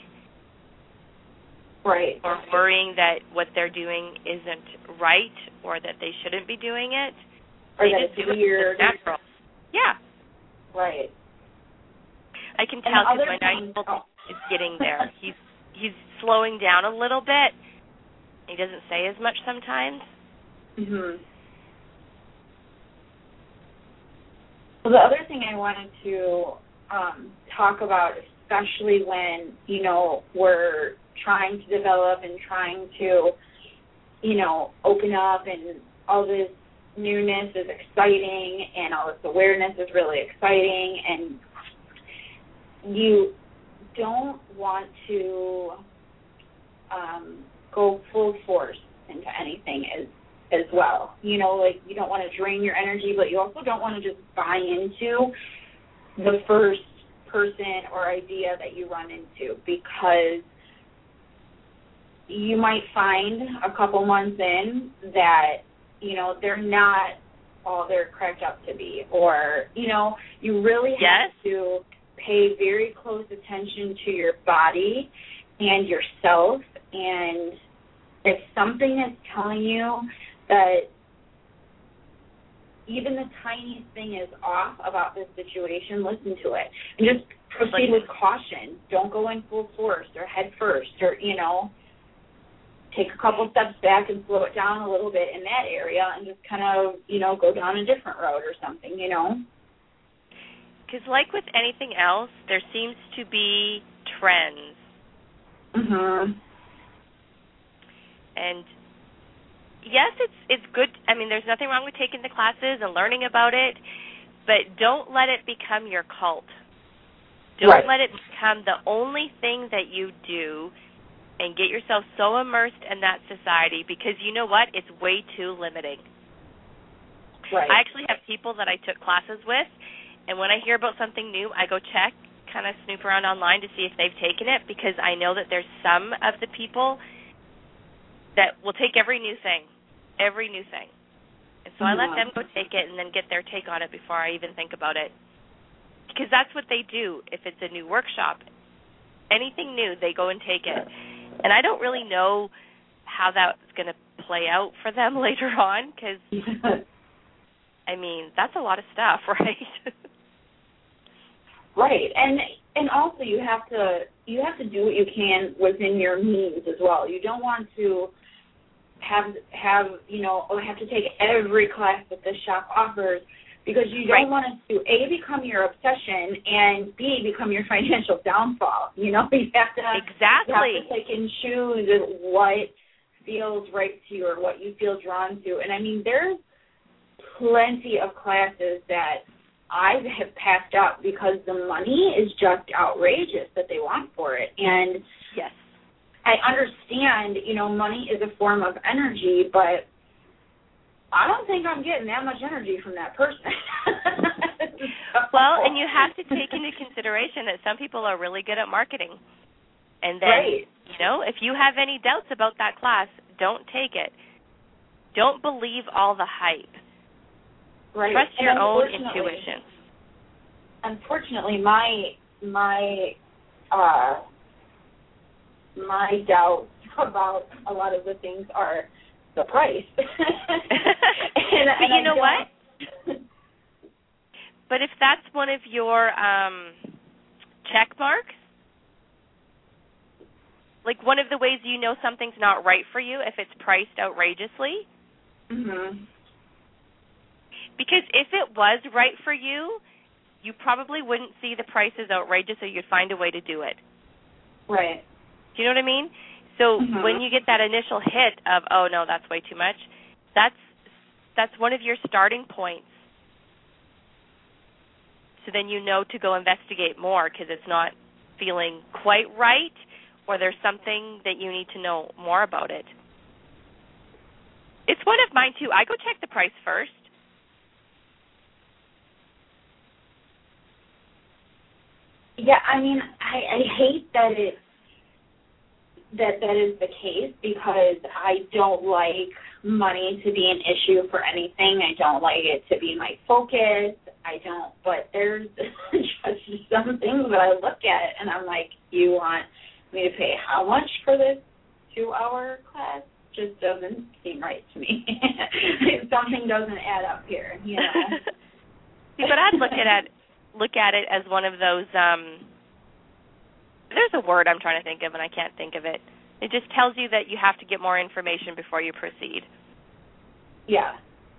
Right. Or worrying that what they're doing isn't right or that they shouldn't be doing it. Or they that just it's do weird. It natural. Yeah. Right. I can tell because my nine-year-old oh. is getting there. He's he's slowing down a little bit. He doesn't say as much sometimes. Mhm. Well, the other thing I wanted to um, talk about, especially when, you know, we're trying to develop and trying to, you know, open up and all this newness is exciting and all this awareness is really exciting, and you don't want to um, go full force into anything as as well. You know, like you don't want to drain your energy, but you also don't want to just buy into the first person or idea that you run into, because you might find a couple months in that, you know, they're not all they're cracked up to be, or, you know, you really yes. have to pay very close attention to your body and yourself, and if something is telling you that even the tiniest thing is off about this situation, listen to it. And just proceed with caution. Don't go in full force or head first, or, you know, take a couple steps back and slow it down a little bit in that area and just kind of, you know, go down a different road or something, you know. Because like with anything else, there seems to be trends. Mm-hmm. And yes, it's it's good. I mean, there's nothing wrong with taking the classes and learning about it, but don't let it become your cult. Don't right. let it become the only thing that you do and get yourself so immersed in that society, because you know what? It's way too limiting. Right. I actually have people that I took classes with, and when I hear about something new, I go check, kind of snoop around online to see if they've taken it, because I know that there's some of the people that will take every new thing, every new thing. And so mm-hmm. I let them go take it and then get their take on it before I even think about it. Because that's what they do if it's a new workshop. Anything new, they go and take it. And I don't really know how that's going to play out for them later on, because, I mean, that's a lot of stuff, right? Right. And and also you have to you have to do what you can within your means as well. You don't want to have have you know or have to take every class that this shop offers, because you don't right. want it to A, become your obsession, and B, become your financial downfall. You know, you have to exactly you have to pick and choose what feels right to you or what you feel drawn to. And I mean, there's plenty of classes that I have passed up because the money is just outrageous that they want for it. And yes, I understand, you know, money is a form of energy, but I don't think I'm getting that much energy from that person. Well, and you have to take into consideration that some people are really good at marketing. And then, right. you know, if you have any doubts about that class, don't take it. Don't believe all the hype. Right. Trust and your own intuition. Unfortunately, my my uh, my doubts about a lot of the things are the price. and, but and you know what? But if that's one of your um, check marks, like one of the ways you know something's not right for you, if it's priced outrageously. Mm-hmm. Because if it was right for you, you probably wouldn't see the price as outrageous, or you'd find a way to do it. Right. Do you know what I mean? So Mm-hmm. when you get that initial hit of, oh, no, that's way too much, that's that's one of your starting points. So then you know to go investigate more because it's not feeling quite right, or there's something that you need to know more about it. It's one of mine, too. I go check the price first. Yeah, I mean, I, I hate that it that that is the case because I don't like money to be an issue for anything. I don't like it to be my focus. I don't, but there's just some things that I look at and I'm like, you want me to pay how much for this two-hour class? Just doesn't seem right to me. Something doesn't add up here, you know. See, but I'd look at it, look at it as one of those. Um, there's a word I'm trying to think of, and I can't think of it. It just tells you that you have to get more information before you proceed. Yeah.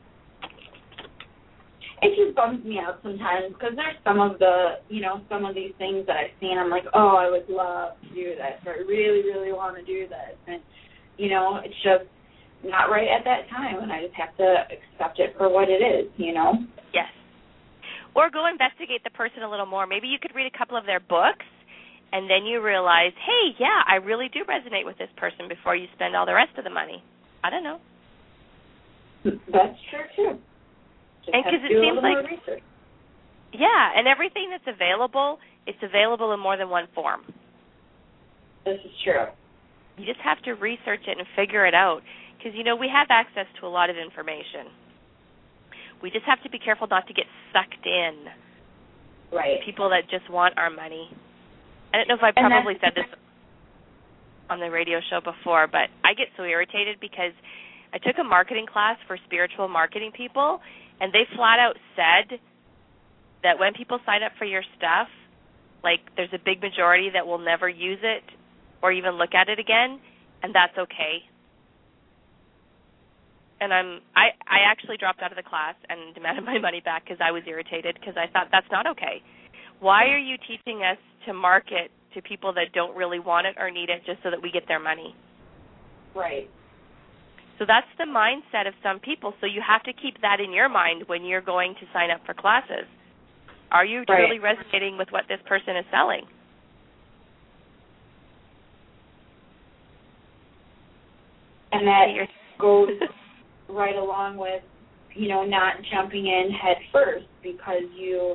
It just bums me out sometimes because there's some of the, you know, some of these things that I've seen. I'm like, oh, I would love to do this. Or I really, really want to do this. And, you know, it's just not right at that time. And I just have to accept it for what it is, you know? Yes. Or go investigate the person a little more. Maybe you could read a couple of their books, and then you realize, hey, yeah, I really do resonate with this person before you spend all the rest of the money. I don't know. That's true, too. Just and because it seems like, yeah, and everything that's available, it's available in more than one form. This is true. You just have to research it and figure it out because, you know, we have access to a lot of information. We just have to be careful not to get sucked in. Right. People that just want our money. I don't know if I probably said this on the radio show before, but I get so irritated because I took a marketing class for spiritual marketing people, and they flat out said that when people sign up for your stuff, like there's a big majority that will never use it or even look at it again, and that's okay. And I'm I, I actually dropped out of the class and demanded my money back because I was irritated because I thought that's not okay. Why are you teaching us to market to people that don't really want it or need it just so that we get their money? Right. So that's the mindset of some people. So you have to keep that in your mind when you're going to sign up for classes. Are you right. truly resonating with what this person is selling? And that goes right along with, you know, not jumping in head first because you,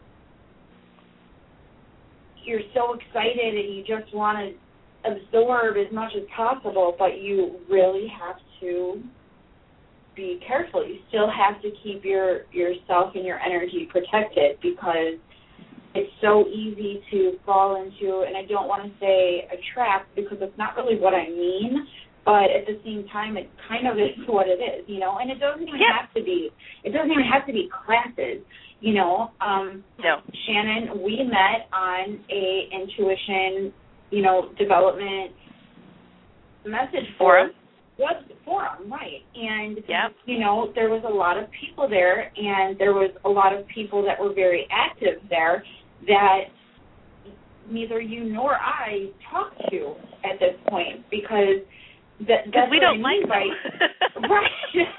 you're so excited and you just want to absorb as much as possible, but you really have to be careful. You still have to keep your yourself and your energy protected because it's so easy to fall into, and I don't want to say a trap because it's not really what I mean, but at the same time it kind of is what it is, you know, and it doesn't even yeah. have to be, it doesn't even have to be classes, you know. Um, no. Shannon, we met on a intuition, you know, development message forum. Web forum, right. And, yep. you know, there was a lot of people there, and there was a lot of people that were very active there that neither you nor I talked to at this point because that, that's we what don't I mean like by, them. right.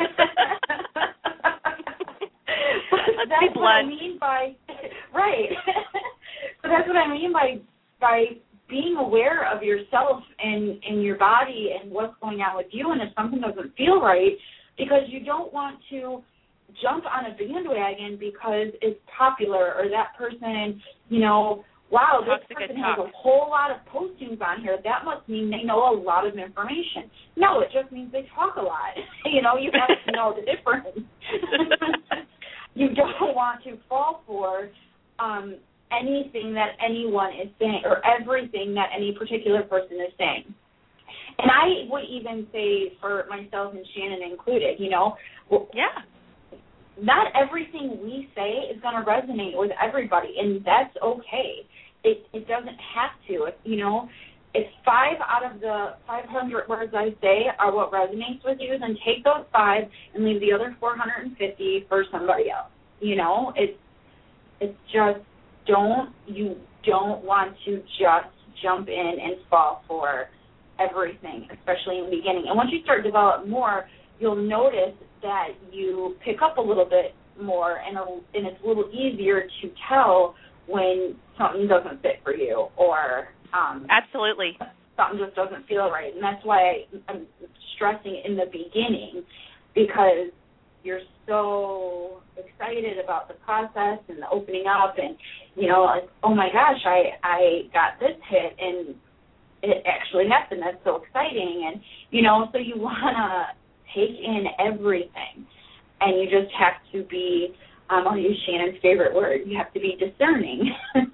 Let's that's be what blunt. I mean by, right. So that's what I mean by by being aware of yourself and, and your body and what's going on with you, and if something doesn't feel right, because you don't want to jump on a bandwagon because it's popular or that person, you know, wow, this person has a whole lot of postings on here. That must mean they know a lot of information. No, it just means they talk a lot. You know, you have to know the difference. You don't want to fall for um, anything that anyone is saying or everything that any particular person is saying. And I would even say for myself and Shannon included, you know, yeah, not everything we say is going to resonate with everybody, and that's okay. It it doesn't have to. If, you know, if five out of the five hundred words I say are what resonates with you, then take those five and leave the other four hundred fifty for somebody else. You know, it's it's just don't you don't want to just jump in and fall for everything, especially in the beginning. And once you start to develop more, you'll notice that you pick up a little bit more, and, a, and it's a little easier to tell when something doesn't fit for you, or um, absolutely something just doesn't feel right. And that's why I'm stressing in the beginning, because you're so excited about the process and the opening up, and you know, like, oh my gosh, I I got this hit, and it actually happened. That's so exciting. And you know, so you wanna take in everything, and you just have to be, um, I'll use Shannon's favorite word, you have to be discerning.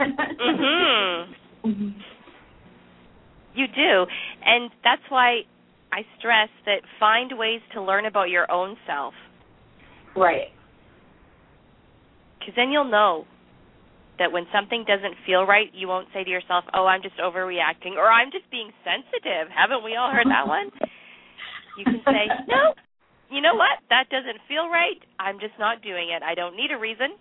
mm-hmm. Mm-hmm. You do, and that's why I stress that find ways to learn about your own self. Right. Because then you'll know that when something doesn't feel right, you won't say to yourself, oh, I'm just overreacting, or I'm just being sensitive. Haven't we all heard that one? You can say, no, you know what? That doesn't feel right. I'm just not doing it. I don't need a reason.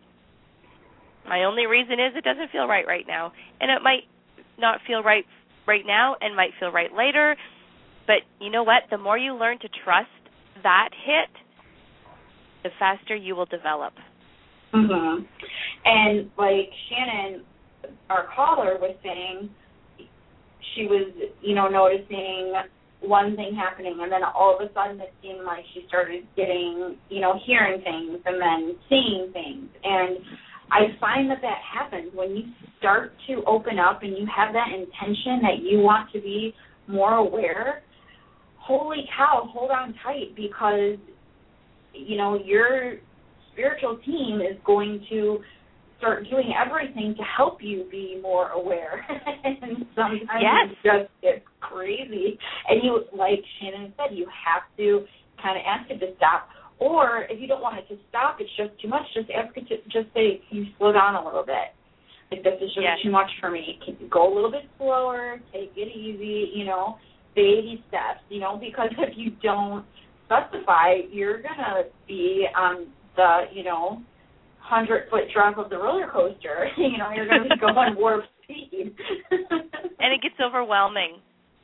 My only reason is it doesn't feel right right now. And it might not feel right right now and might feel right later. But you know what? The more you learn to trust that hit, the faster you will develop. Mm-hmm. And like Shannon, our caller, was saying, she was, you know, noticing one thing happening, and then all of a sudden it seemed like she started getting, you know, hearing things and then seeing things. And I find that that happens when you start to open up and you have that intention that you want to be more aware. Holy cow, hold on tight, because, you know, your spiritual team is going to start doing everything to help you be more aware. And sometimes yes. it just gets crazy. And you, like Shannon said, you have to kind of ask it to stop. Or if you don't want it to stop, it's just too much, just ask it to just say, can you slow down a little bit? Like, this is just yes. too much for me. Can you go a little bit slower, take it easy, you know, baby steps, you know, because if you don't specify, you're going to be on the, you know, hundred-foot drop of the roller coaster. You know, you're going to be going warp speed. And it gets overwhelming.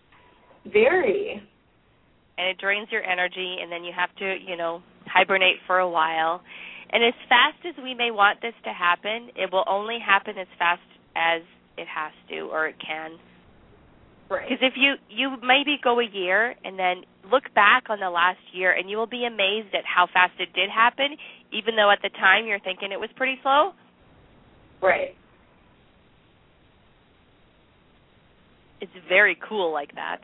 Very. And it drains your energy, and then you have to, you know, hibernate for a while. And as fast as we may want this to happen, it will only happen as fast as it has to or it can. Right. Because if you, you maybe go a year and then look back on the last year, and you will be amazed at how fast it did happen, even though at the time you're thinking it was pretty slow. Right. It's very cool like that.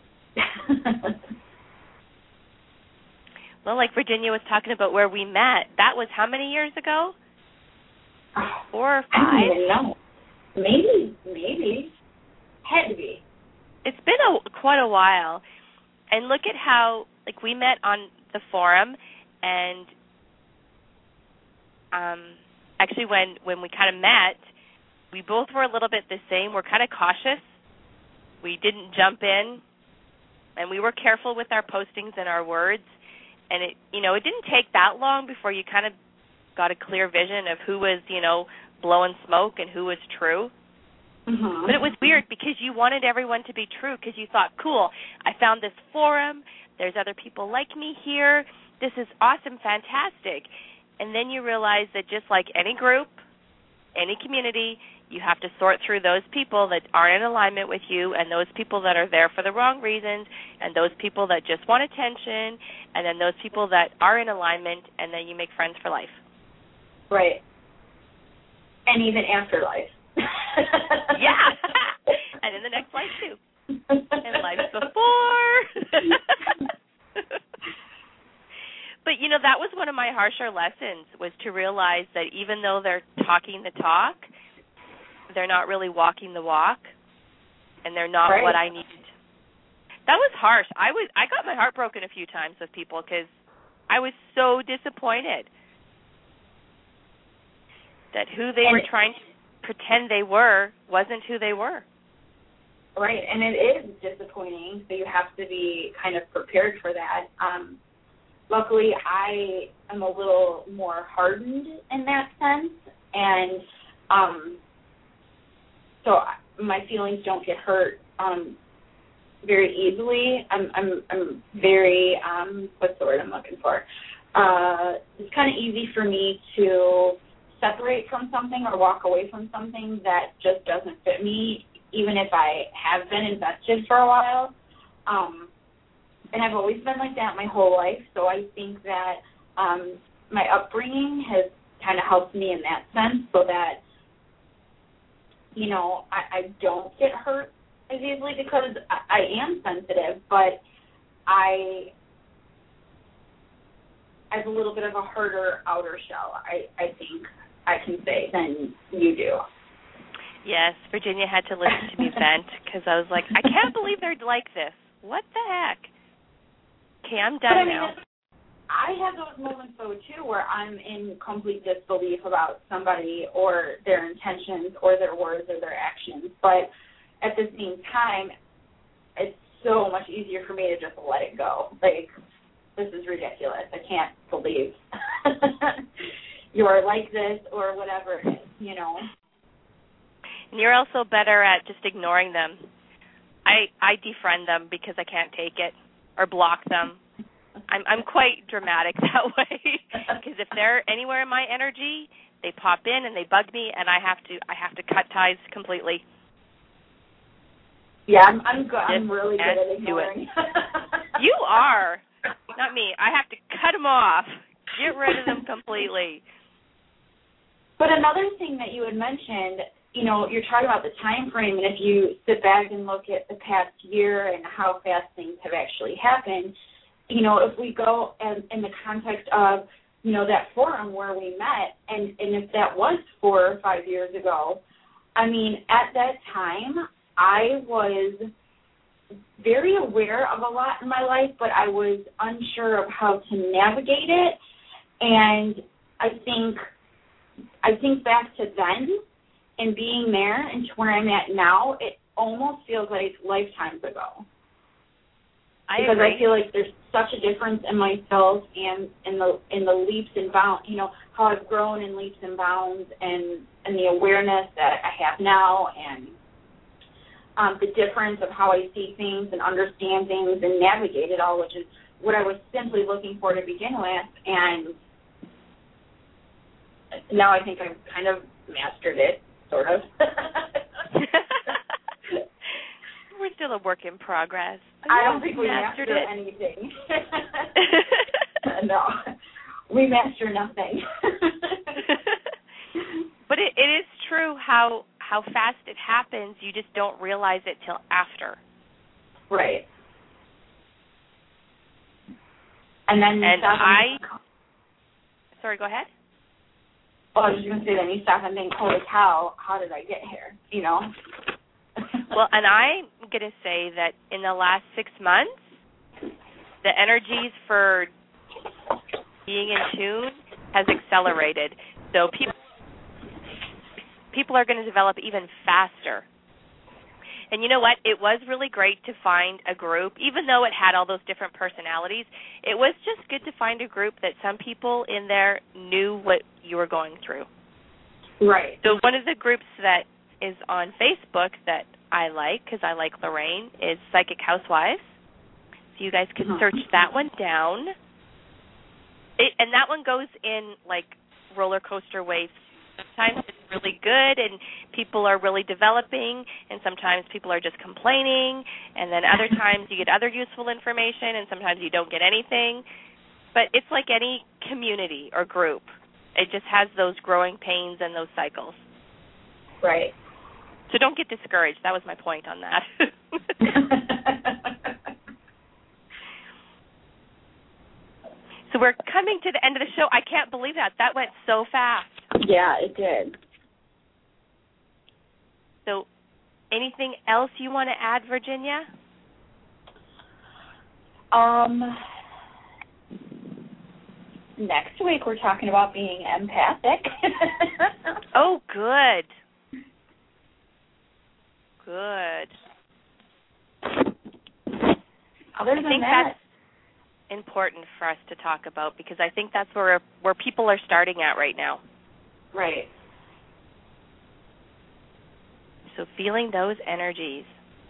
Well, like Virginia was talking about where we met, that was how many years ago? Four or five? I don't even know. Maybe, maybe. Had to be. It's been a, quite a while. And look at how, like, we met on the forum, and um, actually when, when we kind of met, we both were a little bit the same. We're kind of cautious. We didn't jump in, and we were careful with our postings and our words. And, it, you know, it didn't take that long before you kind of got a clear vision of who was, you know, blowing smoke and who was true. Mm-hmm. But it was weird because you wanted everyone to be true, because you thought, cool, I found this forum, there's other people like me here, this is awesome, fantastic. And then you realize that just like any group, any community, you have to sort through those people that aren't in alignment with you, and those people that are there for the wrong reasons, and those people that just want attention, and then those people that are in alignment, and then you make friends for life. Right. And even after life. Yeah. And in the next life, too. And life before. But, you know, that was one of my harsher lessons, was to realize that even though they're talking the talk, they're not really walking the walk, and they're not right. what I need that was harsh. I was I got my heart broken a few times with people because I was so disappointed that who they and were trying to pretend they were wasn't who they were. Right, and it is disappointing, so you have to be kind of prepared for that. Um, luckily, I am a little more hardened in that sense, and um, so my feelings don't get hurt um, very easily. I'm, I'm, I'm very, um, what's the word I'm looking for? Uh, it's kind of easy for me to separate from something or walk away from something that just doesn't fit me, even if I have been invested for a while. Um, and I've always been like that my whole life, so I think that um, my upbringing has kind of helped me in that sense so that, you know, I, I don't get hurt as easily because I, I am sensitive, but I I have a little bit of a harder outer shell, I, I think I can say, than you do. Yes, Virginia had to listen to me vent because I was like, I can't believe they're like this. What the heck? Okay, I'm done but, I mean, now. I have those moments, though, too, where I'm in complete disbelief about somebody or their intentions or their words or their actions. But at the same time, it's so much easier for me to just let it go. Like, this is ridiculous. I can't believe you're like this or whatever it is, you know. And you're also better at just ignoring them. I I defriend them because I can't take it or block them. I'm I'm quite dramatic that way because if they're anywhere in my energy, they pop in and they bug me, and I have to I have to cut ties completely. Yeah, I'm I'm good. I'm really good at ignoring. You are, not me. I have to cut them off, get rid of them completely. But another thing that you had mentioned, you know, you're talking about the time frame, and if you sit back and look at the past year and how fast things have actually happened, you know, if we go in, in the context of, you know, that forum where we met, and, and if that was four or five years ago, I mean, at that time, I was very aware of a lot in my life, but I was unsure of how to navigate it. And I think I think back to then and being there and to where I'm at now, it almost feels like lifetimes ago. I because agree. I feel like there's such a difference in myself and in the in the leaps and bounds, you know, how I've grown in leaps and bounds, and, and the awareness that I have now, and um, the difference of how I see things and understand things and navigate it all, which is what I was simply looking for to begin with. And now I think I've kind of mastered it, sort of. We're still a work in progress. I don't think we master anything. No, we master nothing. But it, it is true how how fast it happens. You just don't realize it till after. Right. And then you and stop I. And, sorry, go ahead. Oh, I was just going to say, then you stop and think, holy cow, how did I get here? You know. Well, and I'm going to say that in the last six months, the energies for being in tune has accelerated. So people people are going to develop even faster. And you know what? It was really great to find a group, even though it had all those different personalities. It was just good to find a group that some people in there knew what you were going through. Right. So one of the groups that is on Facebook that I like, because I like Lorraine, is Psychic Housewives. So you guys can search that one down. It, and that one goes in, like, roller coaster waves. Sometimes it's really good and people are really developing, and sometimes people are just complaining, and then other times you get other useful information, and sometimes you don't get anything. But it's like any community or group. It just has those growing pains and those cycles. Right. So don't get discouraged. That was my point on that. So we're coming to the end of the show. I can't believe that. That went so fast. Yeah, it did. So anything else you want to add, Virginia? Um, next week we're talking about being empathic. Oh, good. Good. Other I than think that, that's important for us to talk about because I think that's where where people are starting at right now. right. So feeling those energies.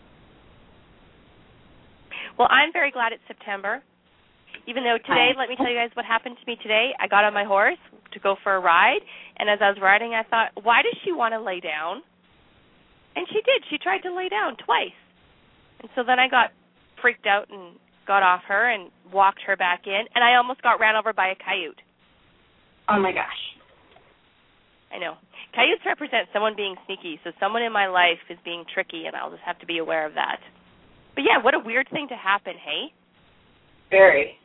Well, I'm very glad it's September. Even though today, Hi. let me tell you guys what happened to me today. I got on my horse to go for a ride, and as I was riding, I thought, why does she want to lay down? And she did. She tried to lay down twice. And so then I got freaked out and got off her and walked her back in, and I almost got ran over by a coyote. Oh, my gosh. I know. Coyotes represent someone being sneaky, so someone in my life is being tricky, and I'll just have to be aware of that. But, yeah, what a weird thing to happen, hey? Very.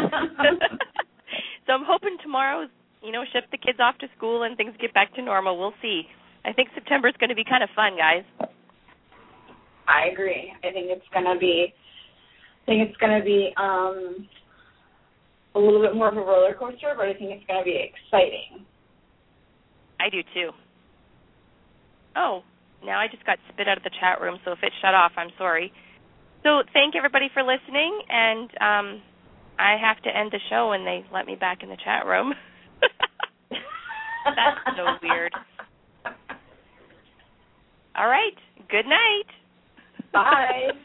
So I'm hoping tomorrow, you know, ship the kids off to school and things get back to normal. We'll see. I think September's going to be kind of fun, guys. I agree. I think it's going to be, I think it's going to be um, a little bit more of a roller coaster, but I think it's going to be exciting. I do, too. Oh, now I just got spit out of the chat room, so if it shut off, I'm sorry. So thank everybody for listening, and um, I have to end the show when they let me back in the chat room. That's so weird. All right. Good night. Bye.